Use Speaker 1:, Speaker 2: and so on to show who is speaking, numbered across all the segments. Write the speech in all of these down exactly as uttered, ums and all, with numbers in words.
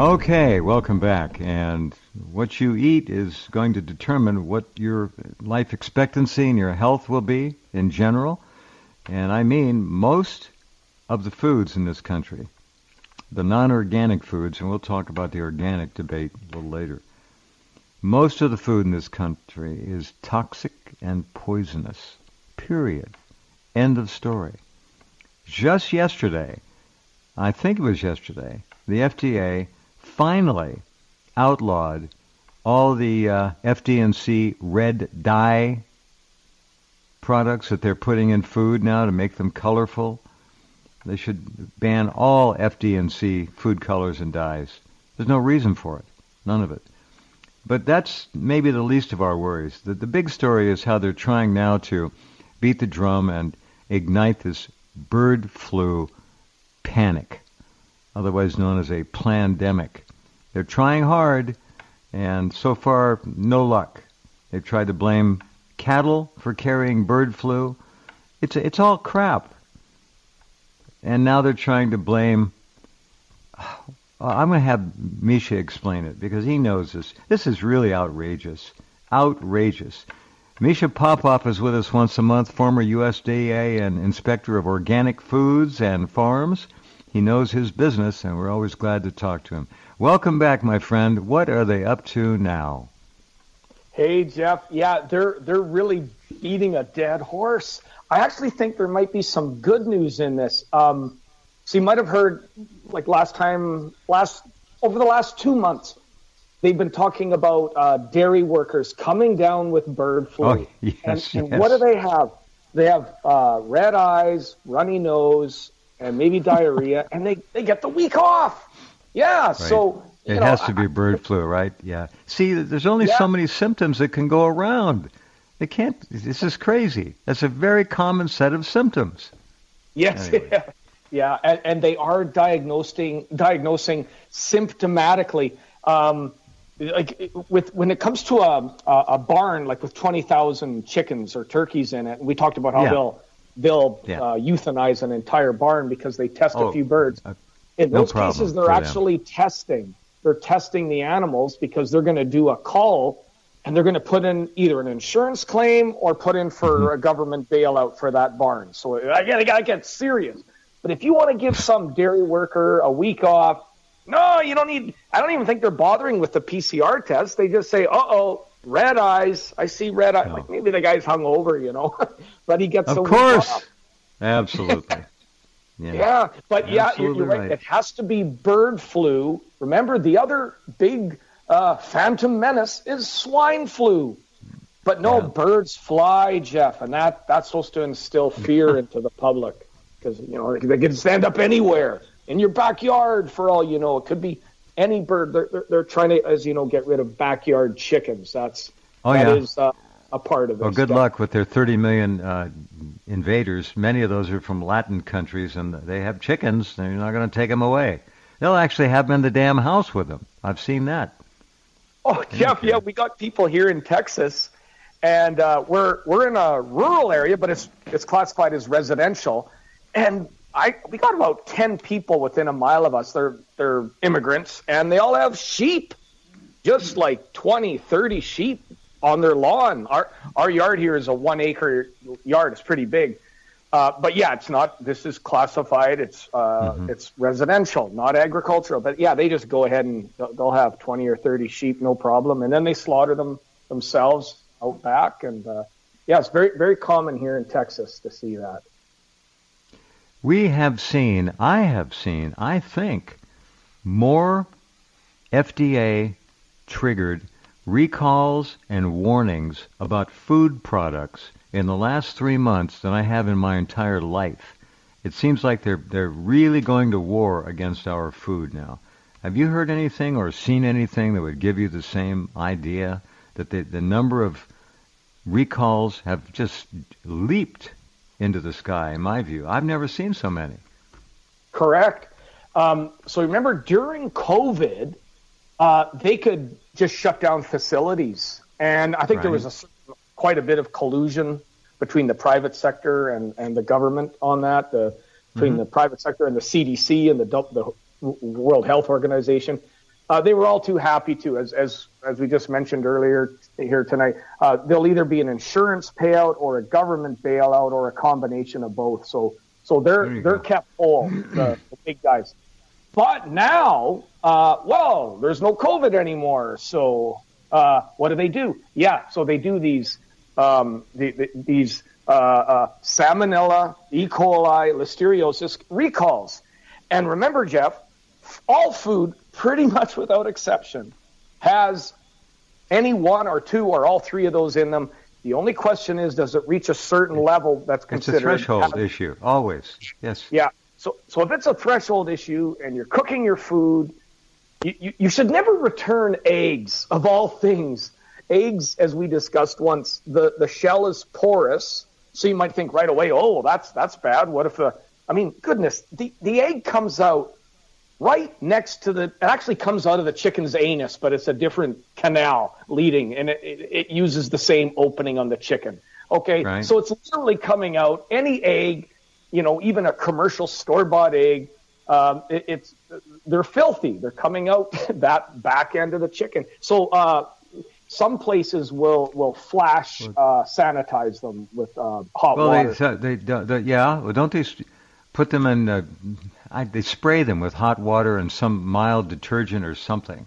Speaker 1: Okay, welcome back. And what you eat is going to determine what your life expectancy and your health will be in general. And I mean most of the foods in this country, the non-organic foods, and we'll talk about the organic debate a little later. Most of the food in this country is toxic and poisonous, period. End of story. Just yesterday, I think it was yesterday, the F D A finally outlawed all the uh, F D N C red dye products that they're putting in food now to make them colorful. They should ban all F D N C food colors and dyes. There's no reason for it. None of it. But that's maybe the least of our worries. The, the big story is how they're trying now to beat the drum and ignite this bird flu panic, otherwise known as a plandemic. They're trying hard, and so far, no luck. They've tried to blame cattle for carrying bird flu. It's it's all crap. And now they're trying to blame... I'm going to have Misha explain it, because he knows this. This is really outrageous. Outrageous. Misha Popov is with us once a month, former U S D A and Inspector of Organic Foods and Farms. He knows his business, and we're always glad to talk to him. Welcome back, my friend. What are they up to now?
Speaker 2: Hey, Jeff. Yeah, they're they're really beating a dead horse. I actually think there might be some good news in this. Um, so you might have heard, like last time, last over the last two months, they've been talking about uh, dairy workers coming down with bird flu.
Speaker 1: Oh, yes,
Speaker 2: and, and
Speaker 1: yes.
Speaker 2: what do they have? They have uh, red eyes, runny nose, and maybe diarrhea, and they, they get the week off. Yeah, right. so...
Speaker 1: It
Speaker 2: know,
Speaker 1: has to be bird I, flu, right? Yeah. See, there's only
Speaker 2: yeah.
Speaker 1: so many symptoms that can go around. They can't... This is crazy. That's a very common set of symptoms.
Speaker 2: Yes,
Speaker 1: anyway.
Speaker 2: yeah. Yeah, and, and they are diagnosing diagnosing symptomatically. Um, like with when it comes to a a, a barn, like with twenty thousand chickens or turkeys in it, and we talked about how
Speaker 1: yeah.
Speaker 2: they'll they'll
Speaker 1: yeah.
Speaker 2: uh, euthanize an entire barn because they test
Speaker 1: oh,
Speaker 2: a few birds.
Speaker 1: Uh,
Speaker 2: in
Speaker 1: no
Speaker 2: those cases, they're
Speaker 1: them.
Speaker 2: actually testing. They're testing the animals because they're going to do a call, and they're going to put in either an insurance claim or put in for
Speaker 1: mm-hmm.
Speaker 2: a government bailout for that barn. So I got to get serious. But if you want to give some dairy worker a week off, no, you don't need, I don't even think they're bothering with the P C R test. They just say, uh-oh, red eyes. I see red eyes.
Speaker 1: No.
Speaker 2: Like maybe the guy's hungover, you know, but he gets
Speaker 1: of
Speaker 2: a
Speaker 1: course.
Speaker 2: week off.
Speaker 1: Absolutely. Yeah,
Speaker 2: yeah but
Speaker 1: Absolutely
Speaker 2: yeah, you're, you're right. right. It has to be bird flu. Remember, the other big uh, phantom menace is swine flu. But no, yeah. birds fly, Jeff, and that, that's supposed to instill fear into the public. Because, you know, they can stand up anywhere in your backyard for all you know. It could be any bird. They're, they're, they're trying to, as you know, get rid of backyard chickens. That's
Speaker 1: oh,
Speaker 2: that
Speaker 1: yeah.
Speaker 2: is uh, a part of it.
Speaker 1: Well, good luck with their thirty million uh, invaders. Many of those are from Latin countries, and they have chickens. And you're not going to take them away. They'll actually have them in the damn house with them. I've seen that.
Speaker 2: Oh, Jeff, okay. yeah, we got people here in Texas, and uh, we're we're in a rural area, but it's it's classified as residential. And I we got about ten people within a mile of us. They're they're immigrants, and they all have sheep, just like twenty, thirty sheep on their lawn. Our our yard here is a one acre yard. It's pretty big. Uh, but yeah, it's not. This is classified. It's uh, mm-hmm. it's residential, not agricultural. But yeah, they just go ahead and they'll have twenty or thirty sheep, no problem, and then they slaughter them themselves out back. And uh, yeah, it's very very common here in Texas to see that.
Speaker 1: We have seen, I have seen, I think, more F D A-triggered recalls and warnings about food products in the last three months than I have in my entire life. It seems like they're they're really going to war against our food now. Have you heard anything or seen anything that would give you the same idea that the, the number of recalls have just leaped into the sky, in my view? I've never seen so many.
Speaker 2: Correct. Um, so remember, during COVID, uh, they could just shut down facilities. And I think right. there was a, quite a bit of collusion between the private sector and, and the government on that, the, between mm-hmm. the private sector and the C D C and the, the World Health Organization. Uh, they were all too happy to, as as as we just mentioned earlier here tonight. Uh, there'll either be an insurance payout or a government bailout or a combination of both. So so they're they're go. kept whole, the, the big guys. But now, uh, well, there's no COVID anymore. So uh, what do they do? Yeah, so they do these um, the, the, these uh, uh, Salmonella, E. coli, Listeriosis recalls. And remember, Jeff, all food, pretty much without exception, has any one or two or all three of those in them. The only question is, does it reach a certain level that's considered?
Speaker 1: It's a threshold issue, always. Yes.
Speaker 2: Yeah. So, so if it's a threshold issue and you're cooking your food, you, you, you should never return eggs, of all things. Eggs, as we discussed once, the, the shell is porous, so you might think right away, oh, well, that's that's bad. What if the, I mean, goodness, the, the egg comes out right next to the, it actually comes out of the chicken's anus, but it's a different canal leading, and it, it, it uses the same opening on the chicken. Okay,
Speaker 1: right.
Speaker 2: So it's literally coming out. Any egg, you know, even a commercial store-bought egg, um, it, it's they're filthy. They're coming out that back end of the chicken. So uh, some places will will flash uh, sanitize them with uh, hot
Speaker 1: well,
Speaker 2: water.
Speaker 1: Well, they, they, they, yeah, well, don't they put them in? Uh, I, they spray them with hot water and some mild detergent or something.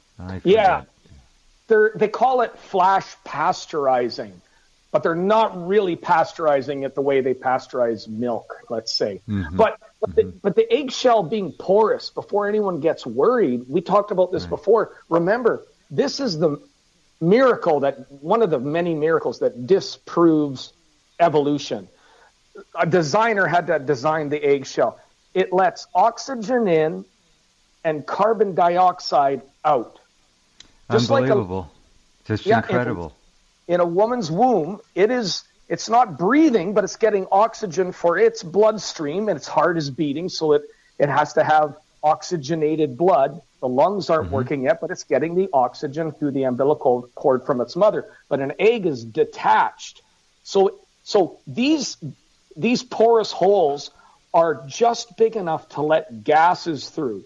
Speaker 1: I
Speaker 2: yeah, they they call it flash pasteurizing. But they're not really pasteurizing it the way they pasteurize milk, let's say. Mm-hmm. But but, mm-hmm. the, but the eggshell being porous, before anyone gets worried, we talked about this right. before. Remember, this is the miracle, that one of the many miracles that disproves evolution. A designer had to design the eggshell. It lets oxygen in and carbon dioxide out.
Speaker 1: Just Unbelievable. Like a, Just yeah, incredible.
Speaker 2: In a woman's womb, it is, it's not breathing, but it's getting oxygen for its bloodstream, and its heart is beating, so it, it has to have oxygenated blood. The lungs aren't mm-hmm. working yet, but it's getting the oxygen through the umbilical cord from its mother. But an egg is detached. So so these these porous holes are just big enough to let gases through.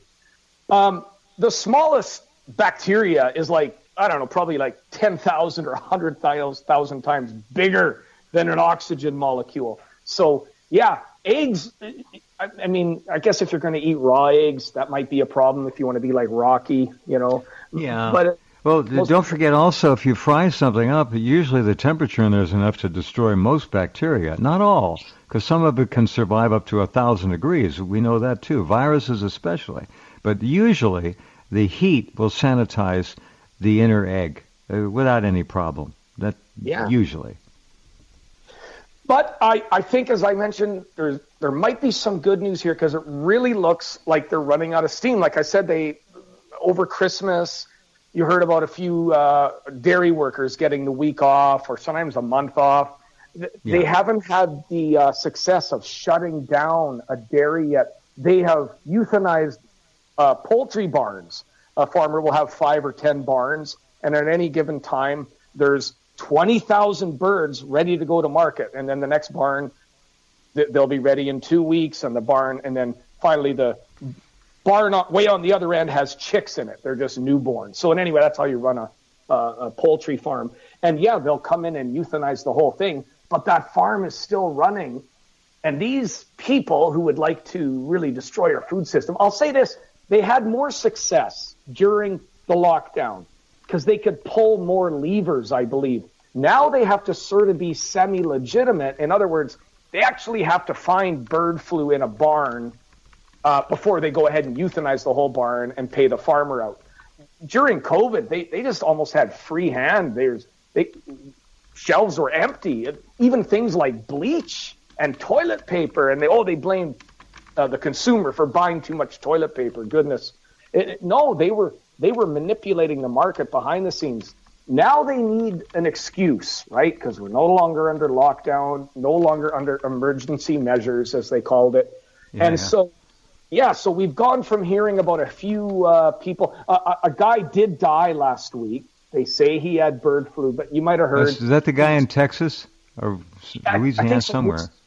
Speaker 2: Um, the smallest bacteria is like, I don't know, probably like ten thousand or one hundred thousand times bigger than an oxygen molecule. So, yeah, eggs, I, I mean, I guess if you're going to eat raw eggs, that might be a problem if you want to be like Rocky, you know.
Speaker 1: Yeah.
Speaker 2: But
Speaker 1: well, don't forget also, if you fry something up, usually the temperature in there is enough to destroy most bacteria. Not all, because some of it can survive up to one thousand degrees. We know that too, viruses especially. But usually the heat will sanitize the inner egg uh, without any problem. That
Speaker 2: yeah.
Speaker 1: usually.
Speaker 2: But I, I think, as I mentioned, there there might be some good news here, because it really looks like they're running out of steam. Like I said, they over Christmas, you heard about a few uh, dairy workers getting the week off or sometimes a month off. They yeah. haven't had the uh, success of shutting down a dairy yet. They have euthanized uh, poultry barns. A farmer will have five or ten barns, and at any given time, there's twenty thousand birds ready to go to market. And then the next barn, they'll be ready in two weeks, and the barn, and then finally the barn way on the other end has chicks in it. They're just newborn. So anyway, that's how you run a, a, a poultry farm. And yeah, they'll come in and euthanize the whole thing, but that farm is still running. And these people who would like to really destroy our food system, I'll say this, they had more success during the lockdown because they could pull more levers, I believe. Now they have to sort of be semi-legitimate. In other words, they actually have to find bird flu in a barn uh, before they go ahead and euthanize the whole barn and pay the farmer out. During COVID, they, they just almost had free hand. There's they, shelves were empty. Even things like bleach and toilet paper, and they oh they blamed uh, the consumer for buying too much toilet paper. Goodness, it, it, no, they were they were manipulating the market behind the scenes. Now they need an excuse, right? Because we're no longer under lockdown, no longer under emergency measures, as they called it. Yeah, and yeah. so, yeah, so we've gone from hearing about a few uh, people. Uh, a, a guy did die last week. They say he had bird flu, but you might have heard.
Speaker 1: Is that the guy in Texas or Louisiana
Speaker 2: I, I
Speaker 1: somewhere?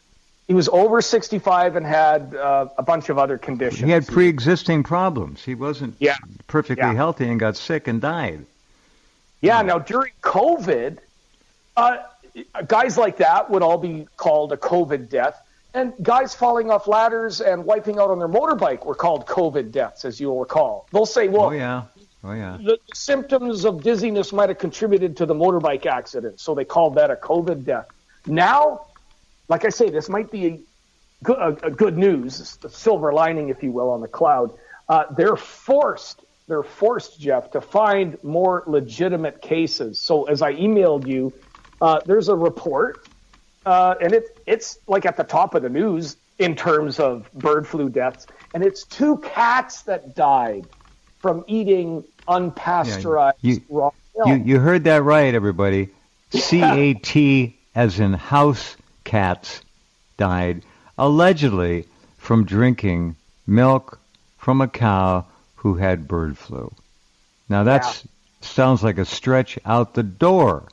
Speaker 2: he was over sixty-five and had uh, a bunch of other conditions.
Speaker 1: He had pre-existing problems. He wasn't
Speaker 2: yeah.
Speaker 1: perfectly
Speaker 2: yeah.
Speaker 1: healthy and got sick and died.
Speaker 2: Yeah, now during COVID, uh, guys like that would all be called a COVID death. And guys falling off ladders and wiping out on their motorbike were called COVID deaths, as you'll recall. They'll say, well,
Speaker 1: oh, yeah. Oh, yeah.
Speaker 2: the symptoms of dizziness might have contributed to the motorbike accident, so they called that a COVID death. Now, like I say, this might be a good, a, a good news, a silver lining, if you will, on the cloud. Uh, they're forced, they're forced, Jeff, to find more legitimate cases. So as I emailed you, uh, there's a report. Uh, and it, it's like at the top of the news in terms of bird flu deaths. And it's two cats that died from eating unpasteurized
Speaker 1: yeah, you,
Speaker 2: raw milk.
Speaker 1: You, you heard that right, everybody. C A T as in house cats died, allegedly from drinking milk from a cow who had bird flu. Now that yeah. sounds like a stretch out the door.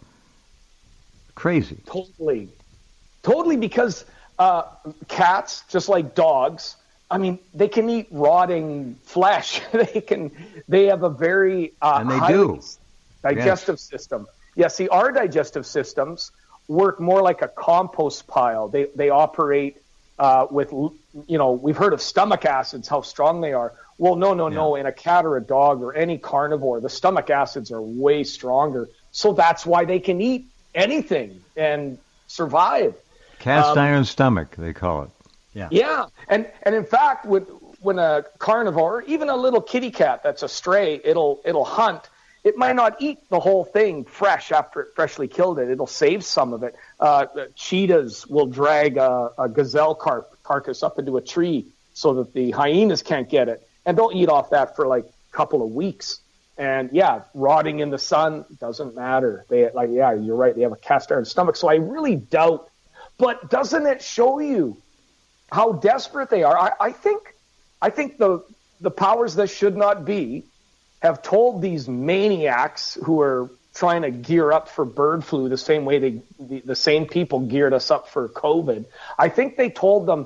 Speaker 1: Crazy.
Speaker 2: Totally. Totally, because uh, cats, just like dogs, I mean, they can eat rotting flesh. they can. They have a very uh,
Speaker 1: and they
Speaker 2: highly
Speaker 1: do.
Speaker 2: digestive
Speaker 1: yes.
Speaker 2: system. Yeah, see, our digestive systems work more like a compost pile. They they operate uh, with, you know, we've heard of stomach acids, how strong they are. Well, no, no, yeah. no. In a cat or a dog or any carnivore, the stomach acids are way stronger. So that's why they can eat anything and survive.
Speaker 1: Cast
Speaker 2: um,
Speaker 1: iron stomach, they call it. Yeah.
Speaker 2: Yeah, and and in fact, when when a carnivore, even a little kitty cat that's a stray, it'll it'll hunt. It might not eat the whole thing fresh after it freshly killed it. It'll save some of it. Uh, cheetahs will drag a, a gazelle car- carcass up into a tree so that the hyenas can't get it, and they'll eat off that for like a couple of weeks. And yeah, rotting in the sun doesn't matter. They like yeah, you're right. They have a cast iron stomach. So I really doubt. But doesn't it show you how desperate they are? I, I think, I think the the powers that should not be have told these maniacs who are trying to gear up for bird flu the same way they the, the same people geared us up for COVID. I think they told them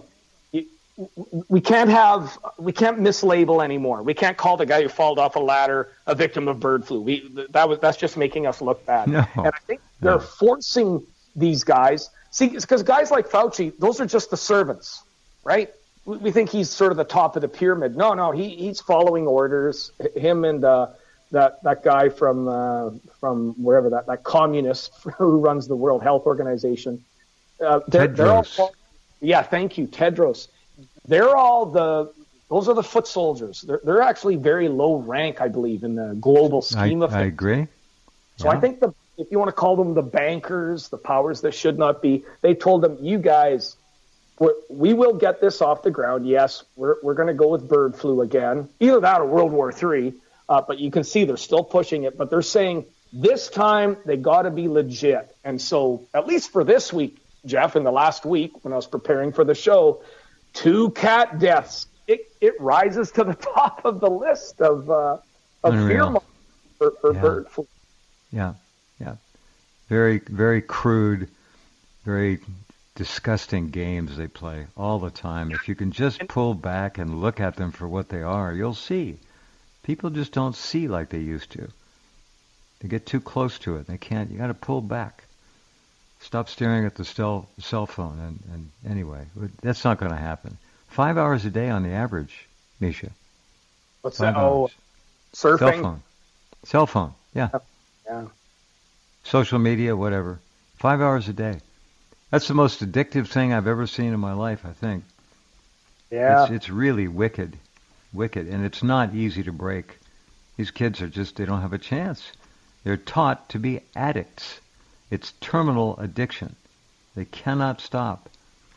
Speaker 2: we can't have we can't mislabel anymore. We can't call the guy who fell off a ladder a victim of bird flu. We that was that's just making us look bad.
Speaker 1: No,
Speaker 2: and I think they're
Speaker 1: no.
Speaker 2: forcing these guys. See, because guys like Fauci, those are just the servants, right? We, we think he's sort of the top of the pyramid. No, no, he he's following orders. Him and uh, that that guy from uh, from wherever that that communist who runs the World Health Organization. Uh, they're,
Speaker 1: Tedros.
Speaker 2: They're all, yeah, thank you, Tedros. They're all the those are the foot soldiers. They're they're actually very low rank, I believe, in the global scheme
Speaker 1: I,
Speaker 2: of things.
Speaker 1: I agree.
Speaker 2: So
Speaker 1: yeah.
Speaker 2: I think the if you want to call them the bankers, the powers that should not be, they told them, you guys, we're, we will get this off the ground. Yes, we're we're going to go with bird flu again, either that or World War Three. Uh, but you can see they're still pushing it. But they're saying this time they got to be legit. And so at least for this week, Jeff, in the last week when I was preparing for the show, two cat deaths. It it rises to the top of the list of uh, of fear for, for
Speaker 1: yeah.
Speaker 2: bird flu.
Speaker 1: Yeah. Yeah, very, very crude, very disgusting games they play all the time. If you can just pull back and look at them for what they are, you'll see. People just don't see like they used to. They get too close to it. They can't. You got to pull back. Stop staring at the cell cell phone. And, and anyway, that's not going to happen. Five hours a day on the average, Misha.
Speaker 2: What's
Speaker 1: Five
Speaker 2: that? Oh,
Speaker 1: hours.
Speaker 2: surfing.
Speaker 1: Cell phone. Cell phone. Yeah.
Speaker 2: Yeah.
Speaker 1: Social media, whatever. Five hours a day. That's the most addictive thing I've ever seen in my life, I think.
Speaker 2: Yeah.
Speaker 1: It's, it's really wicked. Wicked. And it's not easy to break. These kids are just, they don't have a chance. They're taught to be addicts. It's terminal addiction. They cannot stop.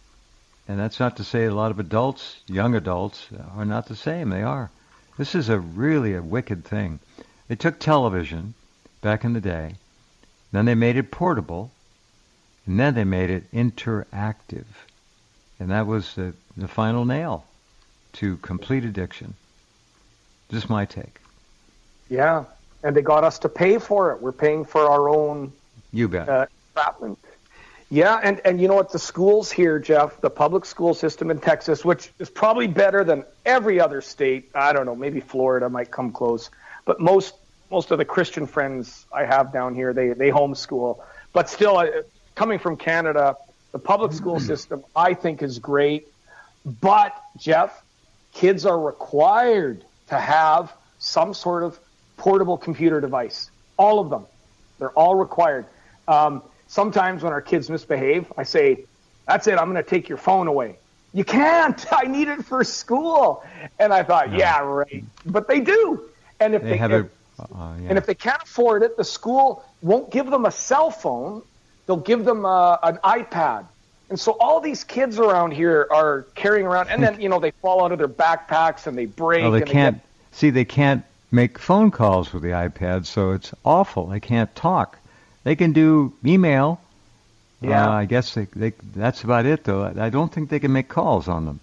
Speaker 1: And that's not to say a lot of adults, young adults, are not the same. They are. This is a really a wicked thing. They took television back in the day. Then they made it portable, and then they made it interactive. And that was the, the final nail to complete addiction. Just my take.
Speaker 2: Yeah, and they got us to pay for it. We're paying for our own
Speaker 1: You bet.
Speaker 2: Uh, entrapment. Yeah, and, and you know what? The schools here, Jeff, the public school system in Texas, which is probably better than every other state. I don't know, maybe Florida might come close. But most most of the Christian friends I have down here, they, they homeschool. But still, uh, coming from Canada, the public school system, I think, is great. But, Jeff, kids are required to have some sort of portable computer device. All of them. They're all required. Um, sometimes when our kids misbehave, I say, that's it, I'm going to take your phone away. You can't. I need it for school. And I thought, no. yeah, right. But they do. And if
Speaker 1: they,
Speaker 2: they
Speaker 1: have
Speaker 2: if,
Speaker 1: it, uh, yeah.
Speaker 2: and if they can't afford it, the school won't give them a cell phone. They'll give them uh, an iPad. And so all these kids around here are carrying around, and then, you know, they fall out of their backpacks and they break.
Speaker 1: Well, they
Speaker 2: and
Speaker 1: can't,
Speaker 2: they get...
Speaker 1: see, they can't make phone calls with the iPad, so it's awful. They can't talk. They can do email.
Speaker 2: Yeah.
Speaker 1: Uh, I guess they, they, that's about it, though. I don't think they can make calls on them.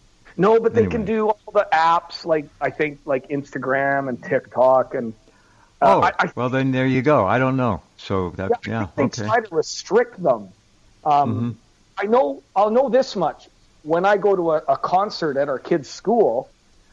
Speaker 2: No, but they
Speaker 1: anyway.
Speaker 2: can do all the apps, like, I think, like Instagram and TikTok. and.
Speaker 1: Uh, oh,
Speaker 2: I, I,
Speaker 1: well, then there you go. I don't know. So, that,
Speaker 2: yeah,
Speaker 1: yeah,
Speaker 2: I think
Speaker 1: okay.
Speaker 2: they try to restrict them. Um,
Speaker 1: mm-hmm.
Speaker 2: I know, I'll know this much. When I go to a, a concert at our kids' school,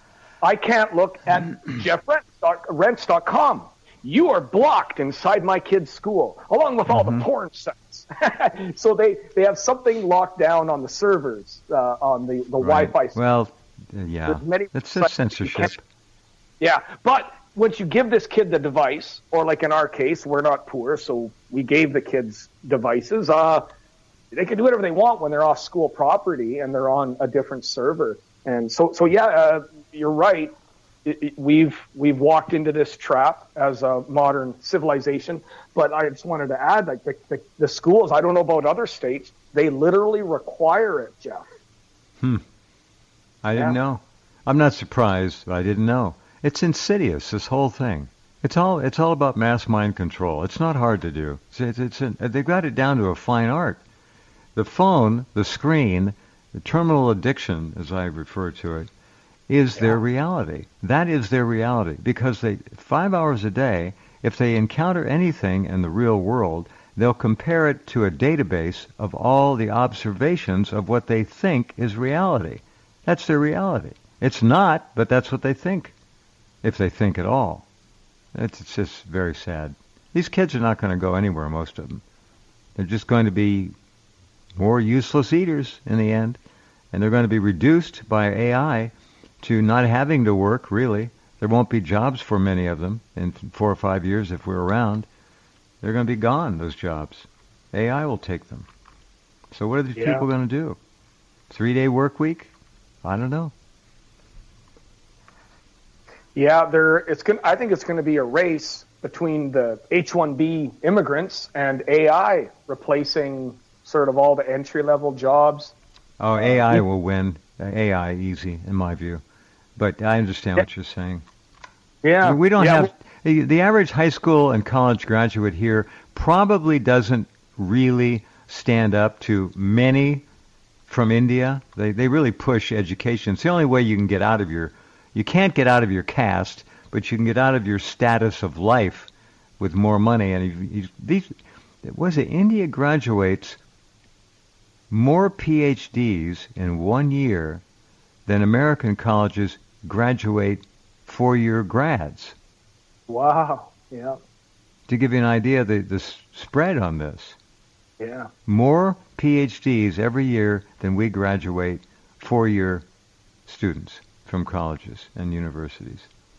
Speaker 2: I can't look at jeff rents dot com. You are blocked inside my kid's school, along with all
Speaker 1: mm-hmm.
Speaker 2: the porn sites. So they, they have something locked down on the servers, uh, on the, the
Speaker 1: right.
Speaker 2: Wi-Fi.
Speaker 1: Well, yeah,
Speaker 2: many
Speaker 1: that's just censorship.
Speaker 2: Yeah, but once you give this kid the device, or like in our case, we're not poor, so we gave the kids devices, uh, they can do whatever they want when they're off school property and they're on a different server. And so, so yeah, uh, you're right. It, it, we've we've walked into this trap as a modern civilization. But I just wanted to add, like the, the, the schools, I don't know about other states, they literally require it, Jeff.
Speaker 1: Hmm. I
Speaker 2: yeah.
Speaker 1: didn't know. I'm not surprised, but I didn't know. It's insidious, this whole thing. It's all it's all about mass mind control. It's not hard to do. It's, it's, it's they've got it down to a fine art. The phone, the screen, the terminal addiction, as I refer to it, is yeah. their reality. That is their reality. Because they five hours a day, if they encounter anything in the real world, they'll compare it to a database of all the observations of what they think is reality. That's their reality. It's not, but that's what they think, if they think at all. It's, it's just very sad. These kids are not going to go anywhere, most of them. They're just going to be more useless eaters in the end, and they're going to be reduced by A I to not having to work, really. There won't be jobs for many of them in four or five years if we're around. They're going to be gone, those jobs. A I will take them. So what are these
Speaker 2: yeah.
Speaker 1: people going to do? Three-day work week? I don't know.
Speaker 2: Yeah, there. It's going. I think it's going to be a race between the H one B immigrants and A I replacing sort of all the entry-level jobs.
Speaker 1: Oh, A I will win. A I easy, in my view. But I understand
Speaker 2: yeah.
Speaker 1: what you're saying.
Speaker 2: Yeah.
Speaker 1: We don't
Speaker 2: yeah.
Speaker 1: have... The, the average high school and college graduate here probably doesn't really stand up to many from India. They they really push education. It's the only way you can get out of your... You can't get out of your caste, but you can get out of your status of life with more money. And you, you, these... Was it India graduates... more P H Ds in one year than American colleges graduate four-year grads.
Speaker 2: Wow. Yeah.
Speaker 1: To give you an idea of the, the spread on this.
Speaker 2: Yeah.
Speaker 1: More P H Ds every year than we graduate four-year students from colleges and universities.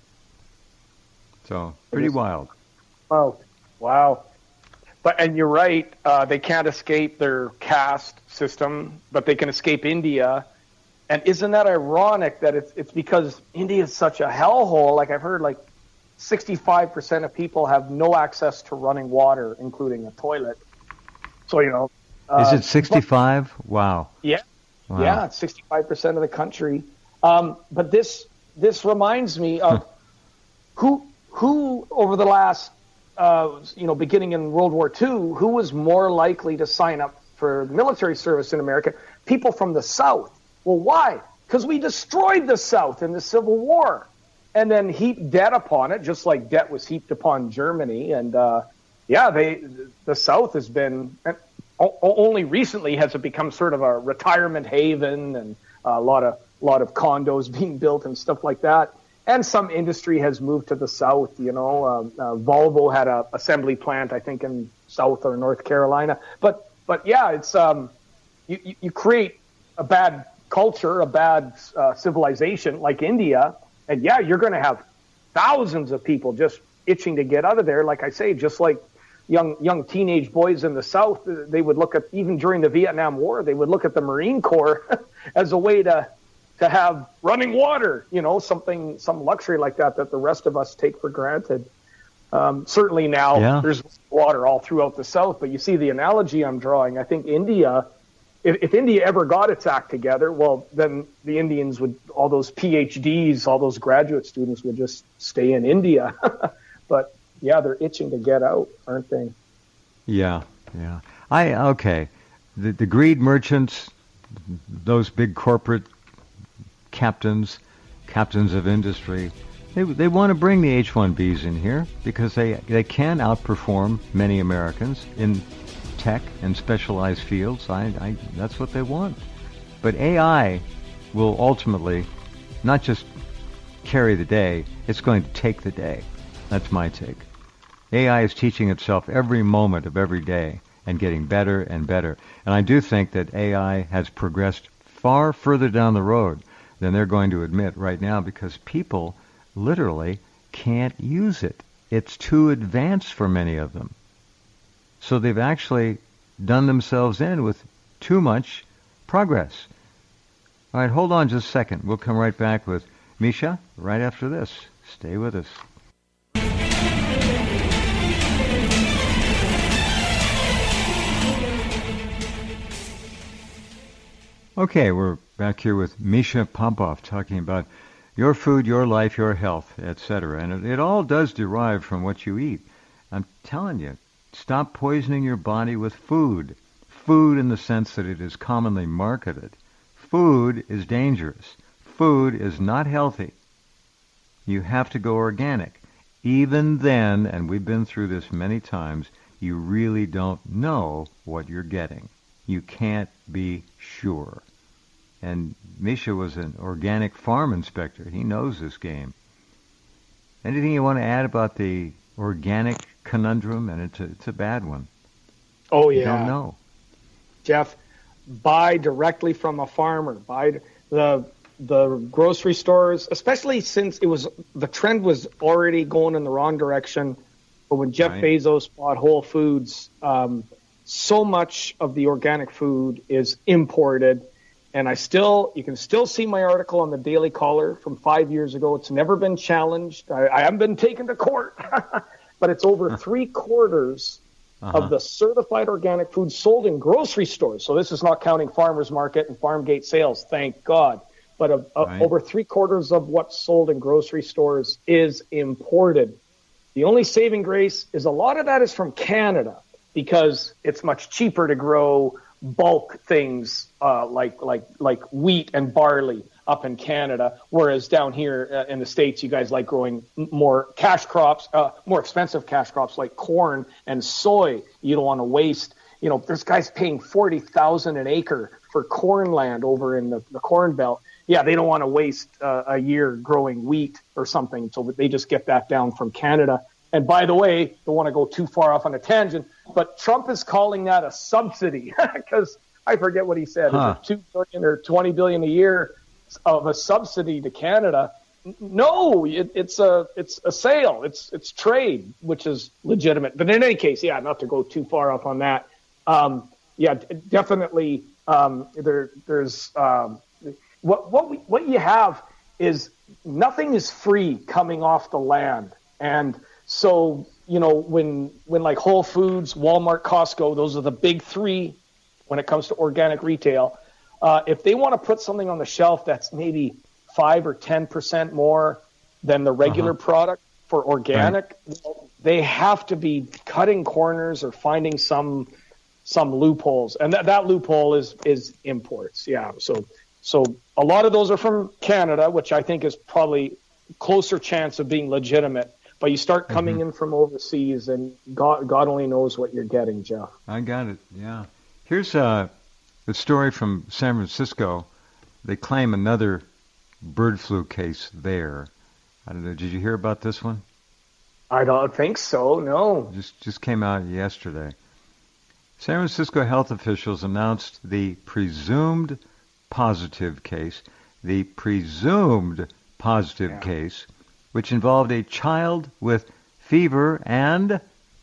Speaker 1: So, pretty wild.
Speaker 2: Oh, wow. But and you're right. Uh, they can't escape their caste system, but they can escape India. And isn't that ironic that it's it's because India is such a hellhole? Like I've heard, like sixty-five percent of people have no access to running water, including a toilet. So you know. Uh,
Speaker 1: is it sixty-five?
Speaker 2: But,
Speaker 1: wow.
Speaker 2: Yeah.
Speaker 1: Wow.
Speaker 2: Yeah, it's sixty-five percent of the country. Um, but this this reminds me of who who over the last. Uh, you know, beginning in World War Two, who was more likely to sign up for military service in America? People from the South. Well, why? Because we destroyed the South in the Civil War and then heaped debt upon it, just like debt was heaped upon Germany. And, uh, yeah, they the South has been, o- only recently has it become sort of a retirement haven, and a lot of a lot of condos being built and stuff like that. And some industry has moved to the south. You know, uh, uh, Volvo had a assembly plant, I think, in South or North Carolina. But but yeah, it's um, you, you, you create a bad culture, a bad uh, civilization like India, and yeah, you're going to have thousands of people just itching to get out of there. Like I say, just like young young teenage boys in the South, they would look at, even during the Vietnam War, they would look at the Marine Corps as a way to to have running water, you know, something, some luxury like that that the rest of us take for granted. Um, certainly now yeah. there's water all throughout the South, but you see the analogy I'm drawing. I think India, if, if India ever got its act together, well, then the Indians would, all those P H Ds, all those graduate students would just stay in India. But yeah, they're itching to get out, aren't they?
Speaker 1: Yeah, yeah. I, okay. The, the greed merchants, those big corporate captains, captains of industry, they they want to bring the H one Bs in here because they they can outperform many Americans in tech and specialized fields. I, I that's what they want. But A I will ultimately not just carry the day; it's going to take the day. That's my take. A I is teaching itself every moment of every day and getting better and better. And I do think that A I has progressed far further down the road than they're going to admit right now, because people literally can't use it. It's too advanced for many of them. So they've actually done themselves in with too much progress. All right, hold on just a second. We'll come right back with Misha right after this. Stay with us. Okay, we're back here with Misha Popov talking about your food, your life, your health, et cetera. And it, it all does derive from what you eat. I'm telling you, stop poisoning your body with food. Food in the sense that it is commonly marketed. Food is dangerous. Food is not healthy. You have to go organic. Even then, and we've been through this many times, you really don't know what you're getting. You can't be sure. And Misha was an organic farm inspector. He knows this game. Anything you want to add about the organic conundrum? And it's a, it's a bad one.
Speaker 2: Oh, yeah.
Speaker 1: You don't know.
Speaker 2: Jeff, buy directly from a farmer. Buy the the grocery stores, especially since it was the trend was already going in the wrong direction. But when Jeff right. Bezos bought Whole Foods, um, so much of the organic food is imported. And I still, you can still see my article on the Daily Caller from five years ago. It's never been challenged. I, I haven't been taken to court, but it's over three quarters uh-huh. of the certified organic food sold in grocery stores. So this is not counting farmers market and farm gate sales, thank God. But of, of right. over three quarters of what's sold in grocery stores is imported. The only saving grace is a lot of that is from Canada, because it's much cheaper to grow bulk things uh, like like like wheat and barley up in Canada, whereas down here uh, in the States, you guys like growing more cash crops, uh, more expensive cash crops like corn and soy. You don't want to waste. You know, there's guys paying forty thousand an acre for corn land over in the, the Corn Belt. Yeah, they don't want to waste uh, a year growing wheat or something, so they just get that down from Canada. And by the way, don't want to go too far off on a tangent, but Trump is calling that a subsidy because I forget what he said. Huh. Is it two billion or twenty billion a year of a subsidy to Canada? No, it, it's a it's a sale. It's it's trade, which is legitimate. But in any case, yeah, not to go too far off on that. Um, yeah, definitely. Um, there there's um, what what we, what you have is nothing is free coming off the land. And so, you know, when when like Whole Foods, Walmart, Costco, those are the big three when it comes to organic retail. Uh, if they want to put something on the shelf that's maybe five or ten percent more than the regular uh-huh. product for organic, right. well, they have to be cutting corners or finding some some loopholes, and that that loophole is is imports. Yeah, so so a lot of those are from Canada, which I think is probably closer chance of being legitimate. But you start coming mm-hmm. in from overseas, and God God only knows what you're getting, Jeff.
Speaker 1: I got it. Yeah. Here's uh, the story from San Francisco. They claim another bird flu case there. I don't know. Did you hear about this one?
Speaker 2: I don't think so, no.
Speaker 1: Just just came out yesterday. San Francisco health officials announced the presumed positive case, the presumed positive yeah. case, which involved a child with fever and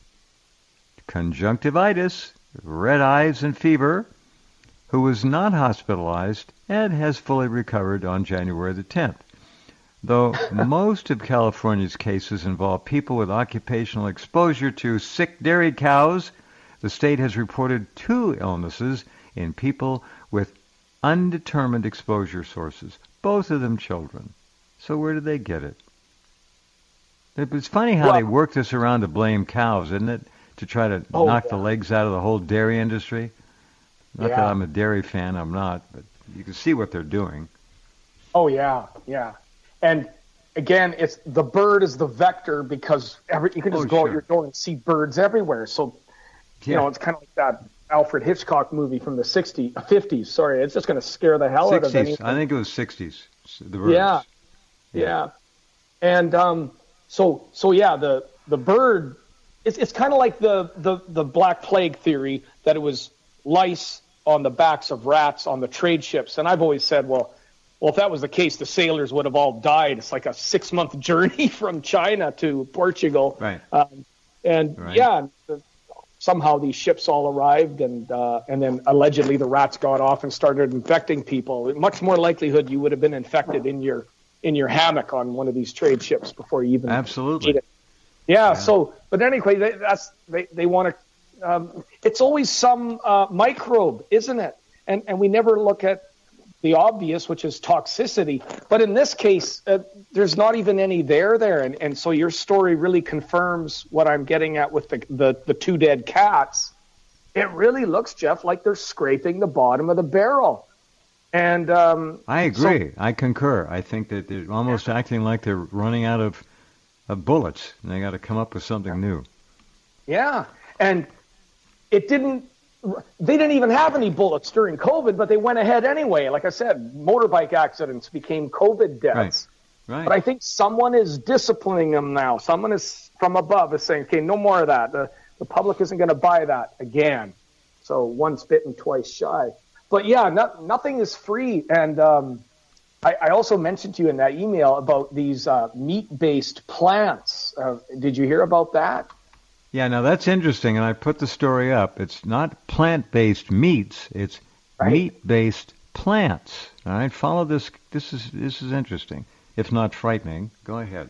Speaker 1: conjunctivitis, red eyes and fever, who was not hospitalized and has fully recovered on January the tenth. Though most of California's cases involve people with occupational exposure to sick dairy cows, the state has reported two illnesses in people with undetermined exposure sources, both of them children. So where did they get it? It's funny how well, they work this around to blame cows, isn't it? To try to oh, knock yeah. the legs out of the whole dairy industry. Not yeah. that I'm a dairy fan, I'm not, but you can see what they're doing.
Speaker 2: Oh, yeah, yeah. And again, it's the bird is the vector because every, you can just oh, go sure. out your door and see birds everywhere. So, you yeah. know, it's kind of like that Alfred Hitchcock movie from the sixties, fifties. Sorry, it's just going to scare the hell
Speaker 1: sixties.
Speaker 2: Out of anything.
Speaker 1: I think it was sixties. The birds.
Speaker 2: Yeah, yeah. yeah. And um, so, so yeah, the the bird. It's it's kind of like the, the the Black Plague theory that it was lice on the backs of rats on the trade ships. And I've always said, well. Well, if that was the case, the sailors would have all died. It's like a six-month journey from China to Portugal.
Speaker 1: Right.
Speaker 2: Um, and, right. yeah, somehow these ships all arrived, and uh, and then allegedly the rats got off and started infecting people. Much more likelihood you would have been infected in your in your hammock on one of these trade ships before you even
Speaker 1: Absolutely.
Speaker 2: Did it. Yeah, yeah, so, but anyway, they, that's they, they want to, um, it's always some uh, microbe, isn't it? And And we never look at the obvious, which is toxicity. But in this case, uh, there's not even any there there. And, and so your story really confirms what I'm getting at with the, the, the two dead cats. It really looks, Jeff, like they're scraping the bottom of the barrel. And um,
Speaker 1: I agree. So, I concur. I think that they're almost yeah. acting like they're running out of, of bullets, and they got to come up with something new.
Speaker 2: Yeah. And it didn't, They didn't even have any bullets during COVID, but they went ahead anyway. Like I said, motorbike accidents became COVID deaths.
Speaker 1: Right. Right.
Speaker 2: But I think someone is disciplining them now. Someone is from above is saying, okay, no more of that. The, the public isn't going to buy that again. So once bitten, twice shy. But yeah, no, nothing is free. And um, I, I also mentioned to you in that email about these uh, meat-based plants. Uh, did you hear about that?
Speaker 1: Yeah, now that's interesting, and I put the story up. It's not plant-based meats; it's right. meat-based plants. All right, follow this. This is this is interesting, if not frightening. Go ahead.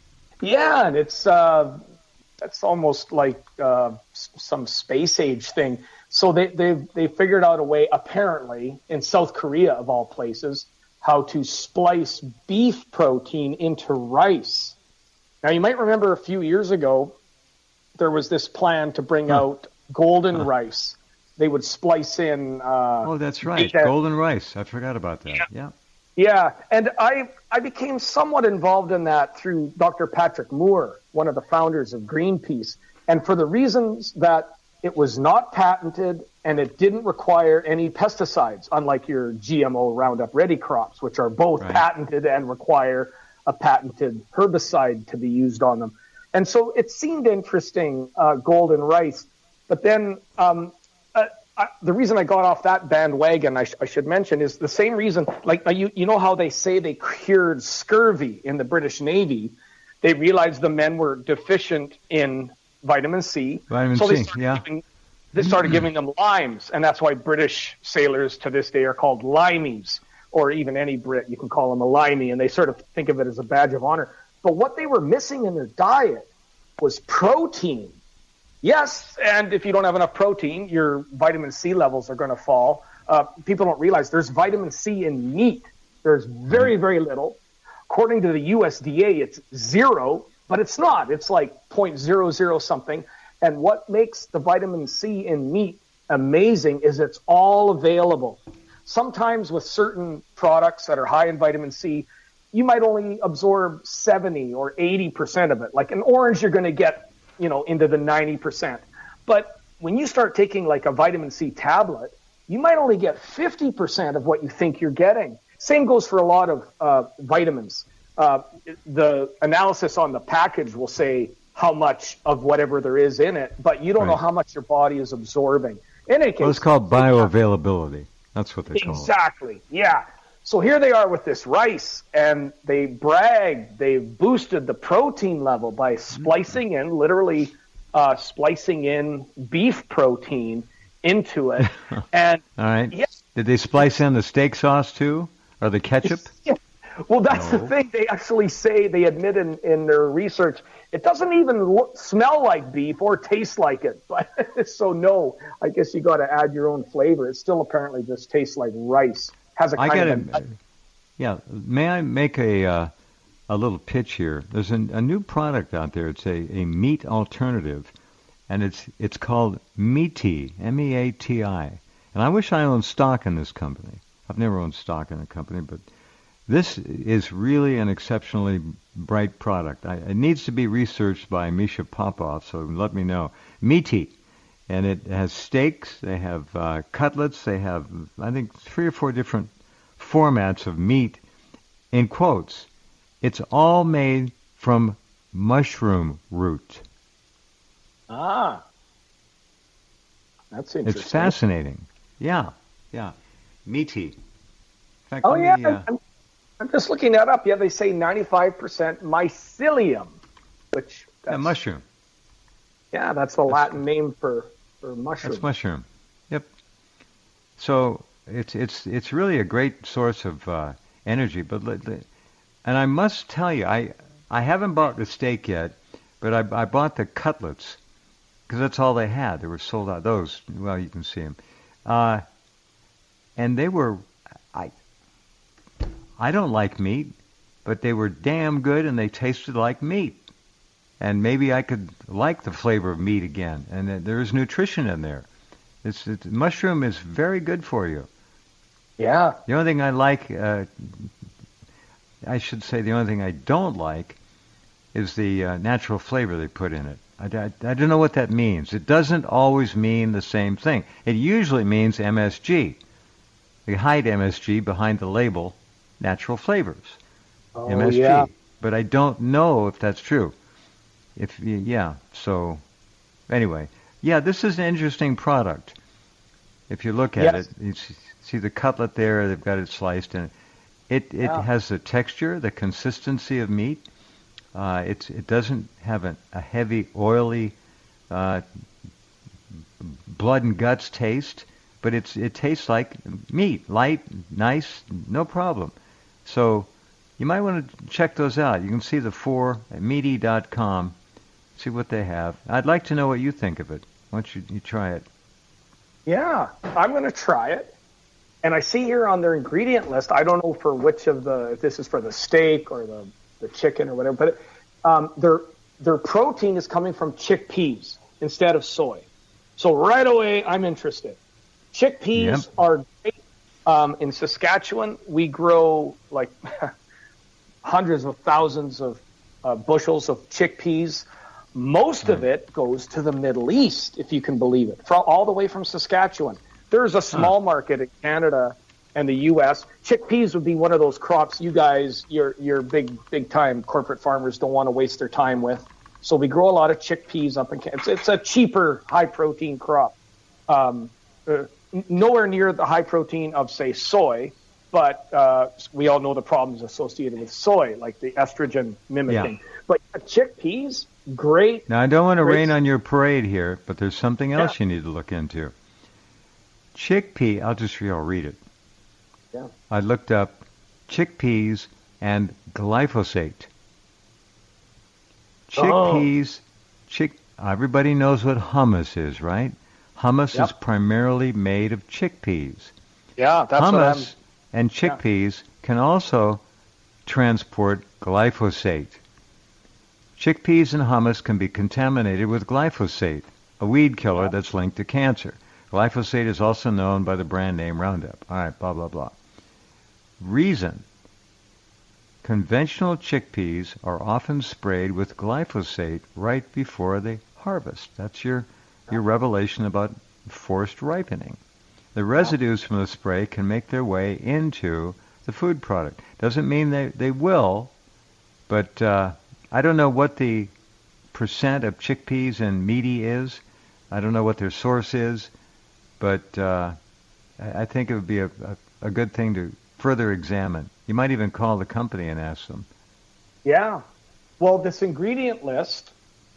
Speaker 2: Yeah, and it's uh, that's almost like uh, some space age thing. So they they they figured out a way, apparently, in South Korea of all places, how to splice beef protein into rice. Now you might remember a few years ago, there was this plan to bring huh. out golden huh. rice. They would splice in... Uh,
Speaker 1: oh, that's right. Golden rice. I forgot about that. Yeah.
Speaker 2: Yeah. yeah. And I I became somewhat involved in that through Doctor Patrick Moore, one of the founders of Greenpeace. And for the reasons that it was not patented and it didn't require any pesticides, unlike your G M O Roundup Ready crops, which are both right. patented and require a patented herbicide to be used on them. And so it seemed interesting, uh, golden rice. But then um, uh, I, the reason I got off that bandwagon, I, sh- I should mention, is the same reason. Like you, you know how they say they cured scurvy in the British Navy? They realized the men were deficient in vitamin C.
Speaker 1: Vitamin
Speaker 2: so
Speaker 1: C, yeah.
Speaker 2: Giving, they started giving them limes, and that's why British sailors to this day are called limeys, or even any Brit, you can call them a limey, and they sort of think of it as a badge of honor. But what they were missing in their diet was protein. Yes, and if you don't have enough protein, your vitamin C levels are going to fall. Uh, people don't realize there's vitamin C in meat. There's very, very little. According to the U S D A, it's zero, but it's not. It's like zero point zero zero something. And what makes the vitamin C in meat amazing is it's all available. Sometimes with certain products that are high in vitamin C, you might only absorb seventy or eighty percent of it. Like an orange, you're going to get, you know, into the ninety percent. But when you start taking like a vitamin C tablet, you might only get fifty percent of what you think you're getting. Same goes for a lot of uh, vitamins. Uh, the analysis on the package will say how much of whatever there is in it, but you don't
Speaker 1: right.
Speaker 2: know how much your body is absorbing. In any case,
Speaker 1: well, it's called bioavailability. That's what they call it.
Speaker 2: Exactly, yeah. So here they are with this rice, and they brag they've boosted the protein level by splicing in, literally uh, splicing in beef protein into it. And
Speaker 1: all right.
Speaker 2: Yeah,
Speaker 1: did they splice in the steak sauce too, or the ketchup?
Speaker 2: Yeah. Well, that's
Speaker 1: no.
Speaker 2: the thing. They actually say, they admit in, in their research, it doesn't even look, smell like beef or taste like it. But so no, I guess you got to add your own flavor. It still apparently just tastes like rice. Has a kind
Speaker 1: I
Speaker 2: of
Speaker 1: gotta,
Speaker 2: a,
Speaker 1: yeah. May I make a uh, a little pitch here? There's an, a new product out there. It's a, a meat alternative, and it's it's called Meati, M E A T I. And I wish I owned stock in this company. I've never owned stock in a company, but this is really an exceptionally bright product. I, it needs to be researched by Misha Popov, so let me know. Meati. And it has steaks, they have uh, cutlets, they have, I think, three or four different formats of meat. In quotes, it's all made from mushroom root.
Speaker 2: Ah. That's interesting.
Speaker 1: It's fascinating. Yeah, yeah. Meati. In fact,
Speaker 2: Oh,
Speaker 1: let
Speaker 2: yeah.
Speaker 1: me, uh,
Speaker 2: I'm, I'm just looking that up. Yeah, they say ninety-five percent mycelium, which...
Speaker 1: yeah,
Speaker 2: That's,
Speaker 1: mushroom.
Speaker 2: Yeah, that's the Latin name for, for mushroom.
Speaker 1: That's mushroom. Yep. So it's it's it's really a great source of uh, energy. But let- let- and I must tell you, I I haven't bought the steak yet, but I I bought the cutlets because that's all they had. They were sold out. Those, well, you can see them, uh, and they were. I I don't like meat, but they were damn good, and they tasted like meat. And maybe I could like the flavor of meat again. And uh, there is nutrition in there. It's, it's mushroom is very good for you.
Speaker 2: Yeah.
Speaker 1: The only thing I like, uh, I should say, the only thing I don't like is the uh, natural flavor they put in it. I, I, I don't know what that means. It doesn't always mean the same thing. It usually means M S G. They hide M S G behind the label, natural flavors,
Speaker 2: Oh,
Speaker 1: M S G.
Speaker 2: yeah.
Speaker 1: But I don't know if that's true. If yeah, so anyway, yeah, this is an interesting product. If you look at
Speaker 2: Yes.
Speaker 1: it, you s- see the cutlet there. They've got it sliced, and it it
Speaker 2: Yeah.
Speaker 1: has the texture, the consistency of meat. Uh, it's it doesn't have a, a heavy, oily, uh, blood and guts taste, but it's it tastes like meat, light, nice, no problem. So you might want to check those out. You can see the four at meaty dot com. See what they have. I'd like to know what you think of it. Why don't you, you try it?
Speaker 2: Yeah, I'm going to try it. And I see here on their ingredient list, I don't know for which of the, if this is for the steak or the, the chicken or whatever, but um, their, their protein is coming from chickpeas instead of soy. So right away, I'm interested. Chickpeas
Speaker 1: Yep.
Speaker 2: are great. Um, in Saskatchewan, we grow like hundreds of thousands of uh, bushels of chickpeas. Most of it goes to the Middle East, if you can believe it, from, all the way from Saskatchewan. There's a small market in Canada and the U S Chickpeas would be one of those crops you guys, your your big big time corporate farmers don't want to waste their time with. So we grow a lot of chickpeas up in Canada. It's, it's a cheaper, high protein crop. Um, uh, nowhere near the high protein of, say, soy, but uh, we all know the problems associated with soy, like the estrogen mimicking.
Speaker 1: Yeah.
Speaker 2: But chickpeas, great.
Speaker 1: Now, I don't want to
Speaker 2: great-
Speaker 1: rain on your parade here, but there's something else
Speaker 2: Yeah.
Speaker 1: you need to look into. Chickpea, I'll just I'll read it.
Speaker 2: Yeah.
Speaker 1: I looked up chickpeas and glyphosate. Chickpeas, chick. Everybody knows what hummus is, right? Hummus
Speaker 2: Yep.
Speaker 1: is primarily made of chickpeas.
Speaker 2: Yeah, that's what I'm...
Speaker 1: Hummus and chickpeas can also transport glyphosate. Chickpeas and hummus can be contaminated with glyphosate, a weed killer that's linked to cancer. Glyphosate is also known by the brand name Roundup. All right, blah, blah, blah. Reason. Conventional chickpeas are often sprayed with glyphosate right before they harvest. That's your your revelation about forced ripening. The residues from the spray can make their way into the food product. Doesn't mean they, they will, but uh, I don't know what the percent of chickpeas and meaty is. I don't know what their source is, but uh, I, I think it would be a, a, a good thing to further examine. You might even call the company and ask them.
Speaker 2: Yeah. Well, this ingredient list,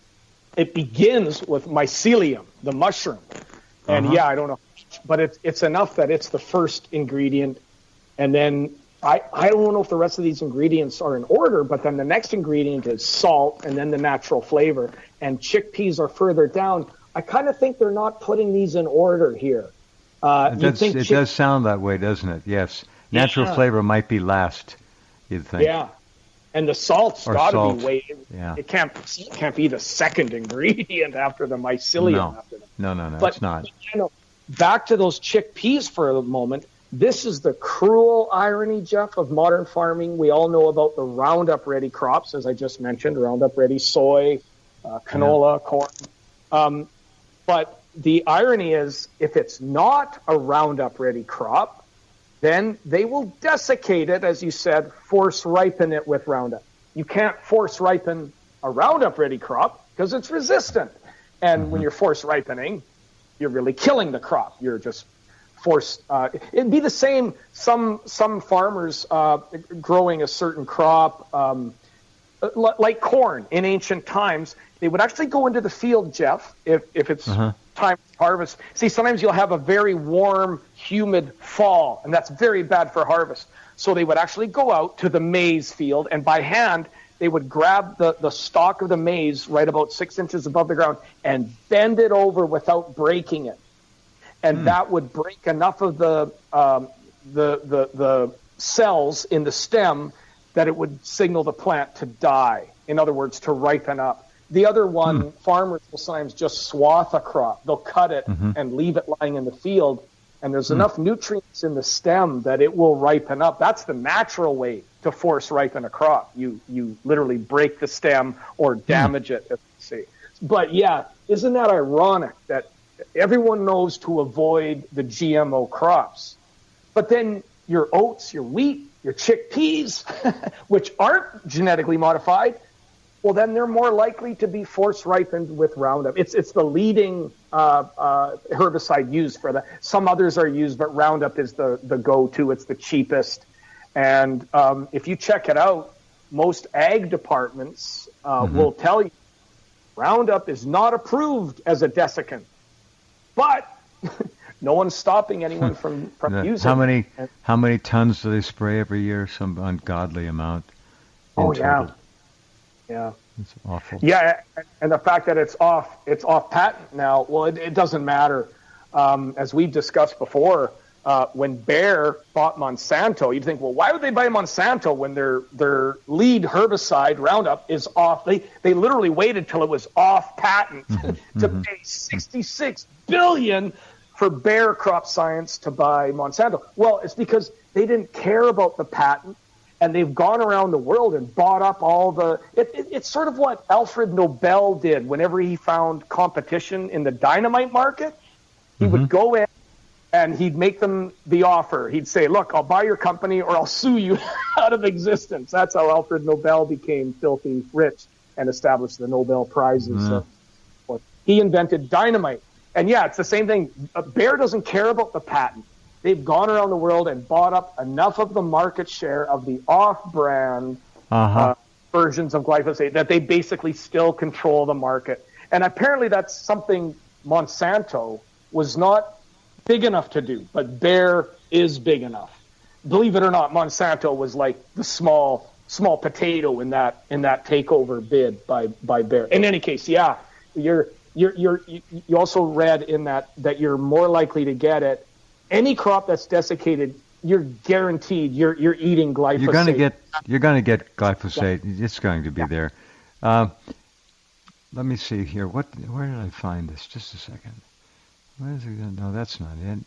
Speaker 2: it begins with mycelium, the mushroom. And
Speaker 1: uh-huh.
Speaker 2: yeah, I don't know, but it's it's enough that it's the first ingredient. And then I, I don't know if the rest of these ingredients are in order, but then the next ingredient is salt and then the natural flavor. And chickpeas are further down. I kind of think they're not putting these in order here. Uh,
Speaker 1: it does,
Speaker 2: think
Speaker 1: it
Speaker 2: chick-
Speaker 1: does sound that way, doesn't it? Yes. Natural
Speaker 2: yeah.
Speaker 1: flavor might be last, you'd think.
Speaker 2: Yeah. And the salt's got to
Speaker 1: salt.
Speaker 2: be way.
Speaker 1: Yeah.
Speaker 2: It can't it can't be the second ingredient after the mycelium.
Speaker 1: No,
Speaker 2: after the,
Speaker 1: no, no, no
Speaker 2: but,
Speaker 1: it's not.
Speaker 2: But, you know, back to those chickpeas for a moment. This is the cruel irony, Jeff, of modern farming. We all know about the Roundup Ready crops, as I just mentioned, Roundup Ready soy, uh, canola, yeah. corn. Um, but the irony is, if it's not a Roundup Ready crop, then they will desiccate it, as you said, force ripen it with Roundup. You can't force ripen a Roundup Ready crop because it's resistant. And mm-hmm. when you're force ripening, you're really killing the crop. You're just forced. Uh, it'd be the same. Some some farmers uh, growing a certain crop, um, like corn in ancient times, they would actually go into the field, Jeff, if if it's uh-huh. time to harvest. See, sometimes you'll have a very warm, humid fall, and that's very bad for harvest. So they would actually go out to the maize field, and by hand, they would grab the, the stalk of the maize right about six inches above the ground and bend it over without breaking it. And mm. that would break enough of the, um, the the the cells in the stem that it would signal the plant to die. In other words, to ripen up. The other one, mm. farmers will sometimes just swath a crop. They'll cut it mm-hmm. and leave it lying in the field, and there's mm. enough nutrients in the stem that it will ripen up. That's the natural way to force ripen a crop. You you literally break the stem or damage mm. it, as you see. But yeah, isn't that ironic that everyone knows to avoid the G M O crops, but then your oats, your wheat, your chickpeas, which aren't genetically modified, well, then they're more likely to be force ripened with Roundup. It's it's the leading uh, uh, herbicide used for that. Some others are used, but Roundup is the, the go-to. It's the cheapest. And um, if you check it out, most ag departments uh, mm-hmm. will tell you Roundup is not approved as a desiccant. But no one's stopping anyone from, from
Speaker 1: the,
Speaker 2: using
Speaker 1: how many,
Speaker 2: it.
Speaker 1: How many tons do they spray every year? Some ungodly amount.
Speaker 2: Oh,
Speaker 1: total.
Speaker 2: yeah. Yeah.
Speaker 1: It's awful.
Speaker 2: Yeah, and the fact that it's off it's off patent now, well, it, it doesn't matter. Um, as we've discussed before, uh, when Bayer bought Monsanto, you'd think, well, why would they buy Monsanto when their their lead herbicide, Roundup, is off? They they literally waited till it was off patent mm-hmm. to mm-hmm. pay sixty-six billion dollars for Bayer Crop Science to buy Monsanto. Well, it's because they didn't care about the patent, and they've gone around the world and bought up all the it, it, it's sort of what Alfred Nobel did whenever he found competition in the dynamite market. He mm-hmm. would go in and he'd make them the offer. He'd say, look, I'll buy your company or I'll sue you out of existence. That's how Alfred Nobel became filthy rich and established the Nobel Prizes. Mm. So he invented dynamite. And yeah, it's the same thing. Bayer doesn't care about the patent. They've gone around the world and bought up enough of the market share of the off-brand uh-huh. uh, versions of glyphosate that they basically still control the market. And apparently that's something Monsanto was not big enough to do, but Bayer is big enough. Believe it or not, Monsanto was like the small small potato in that in that takeover bid by by Bayer. In any case, yeah, you're you're you're you also read in that that you're more likely to get it. Any crop that's desiccated, you're guaranteed you're you're eating glyphosate.
Speaker 1: You're going to get you're going to get glyphosate. Yeah. It's going to be yeah. there. Uh, let me see here. What where did I find this? Just a second. Where is it? No, that's not it.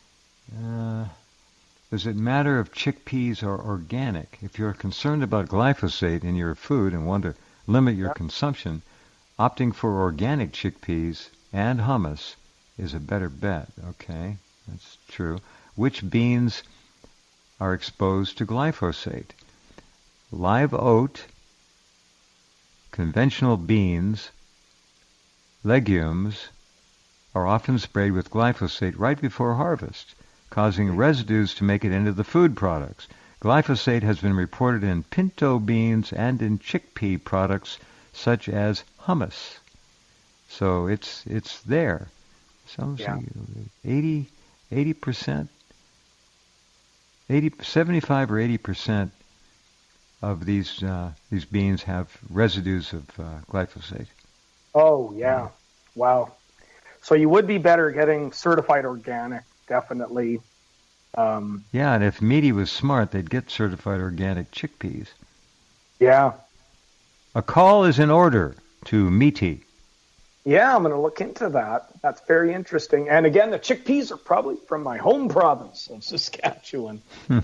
Speaker 1: Uh, does it matter if chickpeas are organic? If you're concerned about glyphosate in your food and want to limit your yeah. consumption, opting for organic chickpeas and hummus is a better bet. Okay, that's true. Which beans are exposed to glyphosate? Live oat, conventional beans, legumes are often sprayed with glyphosate right before harvest, causing residues to make it into the food products. Glyphosate has been reported in pinto beans and in chickpea products such as hummus. So it's it's there. So
Speaker 2: Yeah.
Speaker 1: eighty, eighty percent, eighty, seventy-five or eighty percent of these uh, these beans have residues of uh, glyphosate.
Speaker 2: Oh, yeah. Wow. So you would be better getting certified organic, definitely. Um,
Speaker 1: Yeah, and if Meaty was smart, they'd get certified organic chickpeas.
Speaker 2: yeah.
Speaker 1: A call is in order to Meaty.
Speaker 2: Yeah, I'm going to look into that. That's very interesting. And again, the chickpeas are probably from my home province of Saskatchewan.
Speaker 1: Well,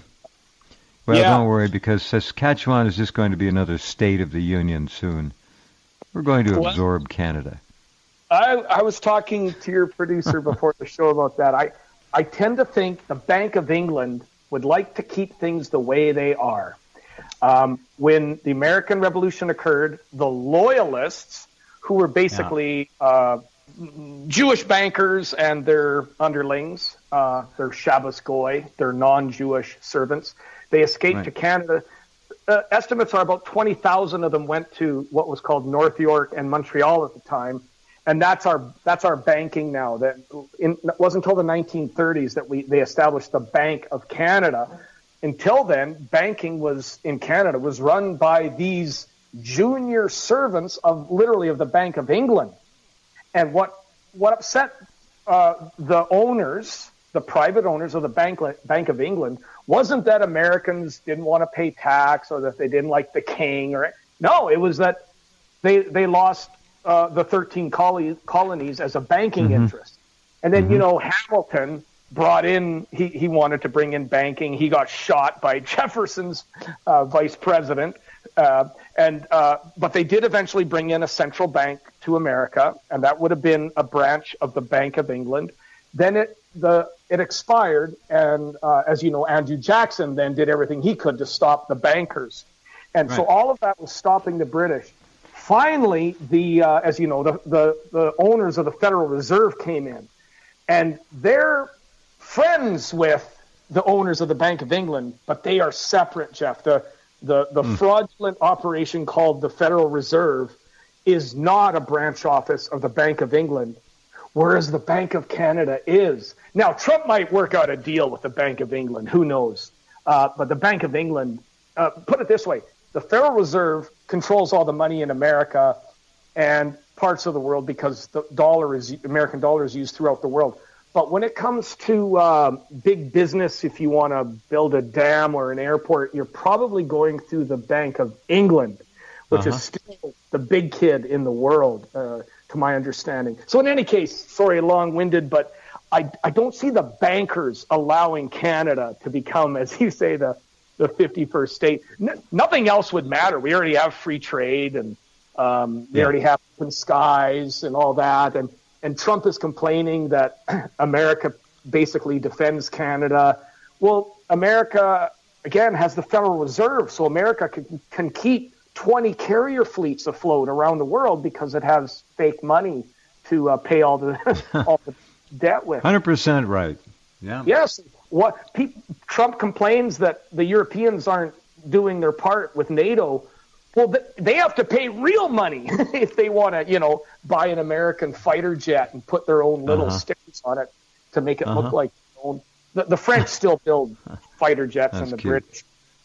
Speaker 2: Yeah.
Speaker 1: don't worry, because Saskatchewan is just going to be another state of the Union soon. We're going to
Speaker 2: Well-
Speaker 1: absorb Canada.
Speaker 2: I, I was talking to your producer before the show about that. I, I tend to think the Bank of England would like to keep things the way they are. Um, when the American Revolution occurred, the Loyalists, who were basically uh, Jewish bankers and their underlings, uh, their Shabbos Goy, their non-Jewish servants, they escaped
Speaker 1: Right.
Speaker 2: to Canada. Uh, estimates are about twenty thousand of them went to what was called North York and Montreal at the time. And that's our that's our banking now. That in, it wasn't until the nineteen thirties that we they established the Bank of Canada. Until then, banking was in Canada was run by these junior servants of literally of the Bank of England. And what what upset uh, the owners, the private owners of the Bank Bank of England, wasn't that Americans didn't want to pay tax or that they didn't like the king or no, it was that they they lost. Uh, the thirteen col- colonies as a banking
Speaker 1: Mm-hmm.
Speaker 2: interest. And then,
Speaker 1: Mm-hmm.
Speaker 2: you know, Hamilton brought in, he, he wanted to bring in banking. He got shot by Jefferson's uh, vice president. Uh, and uh, but they did eventually bring in a central bank to America, and that would have been a branch of the Bank of England. Then it the it expired, and uh, as you know, Andrew Jackson then did everything he could to stop the bankers. And so
Speaker 1: Right.
Speaker 2: all of that was stopping the British. Finally, the uh, as you know, the, the, the owners of the Federal Reserve came in, and they're friends with the owners of the Bank of England, but they are separate, Jeff. The the, the mm. fraudulent operation called the Federal Reserve is not a branch office of the Bank of England, whereas the Bank of Canada is. Now, Trump might work out a deal with the Bank of England. Who knows? Uh, but the Bank of England, uh, put it this way, the Federal Reserve controls all the money in America and parts of the world because the dollar is American dollar is used throughout the world. But when it comes to uh, big business, if you want to build a dam or an airport, you're probably going through the Bank of England, which uh-huh. is still the big kid in the world, uh, to my understanding. So in any case, sorry, long-winded, but I, I don't see the bankers allowing Canada to become, as you say, the the fifty-first state. N- nothing else would matter. We already have free trade, and um, we
Speaker 1: yeah.
Speaker 2: already have open skies and all that. And, and Trump is complaining that America basically defends Canada. Well, America, again, has the Federal Reserve, so America can, can keep twenty carrier fleets afloat around the world because it has fake money to uh, pay all the all the debt with.
Speaker 1: one hundred percent right. Yeah.
Speaker 2: Yes. What pe- Trump complains that the Europeans aren't doing their part with NATO. Well, th- they have to pay real money if they want to, you know, buy an American fighter jet and put their own little
Speaker 1: uh-huh.
Speaker 2: stickers on it to make it
Speaker 1: uh-huh.
Speaker 2: look like their own. The, the French still build fighter jets,
Speaker 1: That's
Speaker 2: and the
Speaker 1: cute.
Speaker 2: British.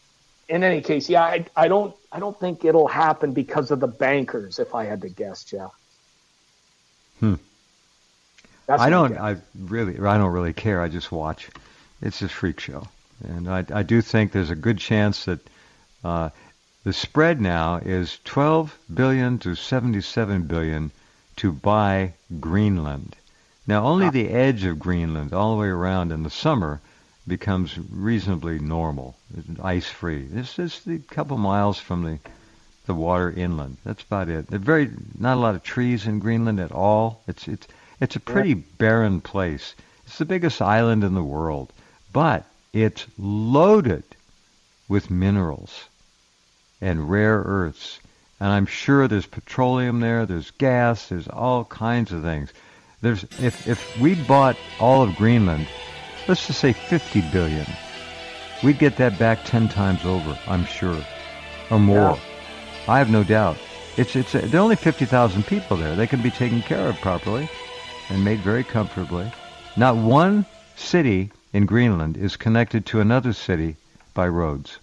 Speaker 2: In any case, yeah, I, I don't, I don't think it'll happen because of the bankers. If I had to guess, Jeff.
Speaker 1: Hmm.
Speaker 2: That's
Speaker 1: I
Speaker 2: my
Speaker 1: don't.
Speaker 2: guess.
Speaker 1: I really. I don't really care. I just watch. It's a freak show, and I, I do think there's a good chance that uh, the spread now is twelve billion to seventy-seven billion to buy Greenland. Now, only the edge of Greenland, all the way around in the summer, becomes reasonably normal, ice-free. This is a couple miles from the the water inland. That's about it. There very not a lot of trees in Greenland at all. It's it's It's a pretty yeah. barren place. It's the biggest island in the world, but it's loaded with minerals and rare earths. And I'm sure there's petroleum there, there's gas, there's all kinds of things. There's if if we bought all of Greenland, let's just say fifty billion, we'd get that back ten times over, I'm sure, or more. Yeah. I have no doubt. It's it's there are only fifty thousand people there. They can be taken care of properly and made very comfortably. Not one city in Greenland is connected to another city by roads.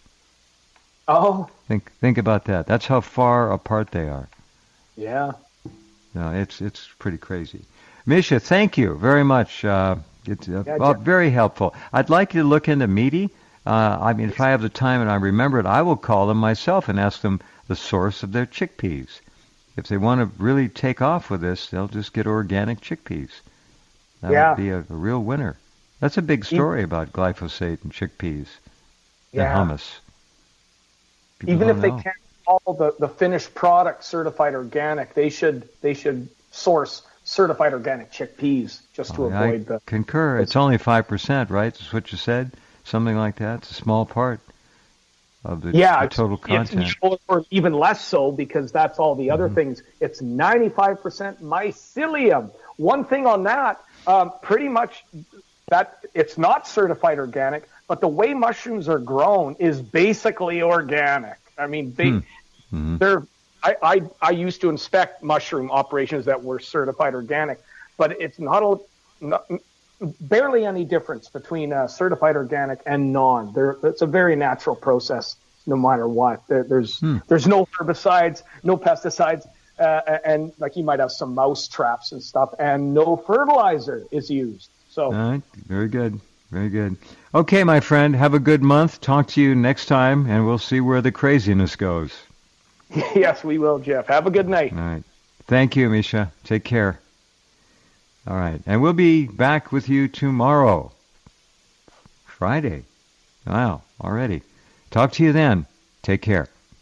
Speaker 2: Oh.
Speaker 1: Think think about that. That's how far apart they are.
Speaker 2: Yeah.
Speaker 1: No, it's it's pretty crazy. Misha, thank you very much. Uh, it's uh, yeah, well, very helpful. I'd like you to look into Meaty. Uh, I mean, if I have the time and I remember it, I will call them myself and ask them the source of their chickpeas. If they want to really take off with this, they'll just get organic chickpeas. That
Speaker 2: yeah.
Speaker 1: would be a, a real winner. That's a big story about glyphosate and chickpeas
Speaker 2: yeah.
Speaker 1: and hummus. People
Speaker 2: Even if
Speaker 1: know.
Speaker 2: they can't call the, the finished product certified organic, they should they should source certified organic chickpeas just to
Speaker 1: oh,
Speaker 2: avoid
Speaker 1: I
Speaker 2: the...
Speaker 1: concur. It's only five percent, right? That's what you said? Something like that? It's a small part of the,
Speaker 2: yeah,
Speaker 1: the total content.
Speaker 2: Or, or even less so, because that's all the other
Speaker 1: mm-hmm.
Speaker 2: things. It's ninety-five percent mycelium. One thing on that, um, pretty much that it's not certified organic, but the way mushrooms are grown is basically organic. I mean, they,
Speaker 1: mm-hmm.
Speaker 2: they're... I, I, I used to inspect mushroom operations that were certified organic, but it's not, a, not barely any difference between uh, certified organic and non. There, it's a very natural process, no matter what. There, there's
Speaker 1: hmm.
Speaker 2: there's no herbicides, no pesticides, uh, and like you might have some mouse traps and stuff, and no fertilizer is used. So,
Speaker 1: all right, very good, very good. Okay, my friend, have a good month. Talk to you next time, and we'll see where the craziness goes.
Speaker 2: Yes, we will, Jeff. Have a good night.
Speaker 1: All right. Thank you, Misha. Take care. All right. And we'll be back with you tomorrow. Friday. Wow, already. Talk to you then. Take care.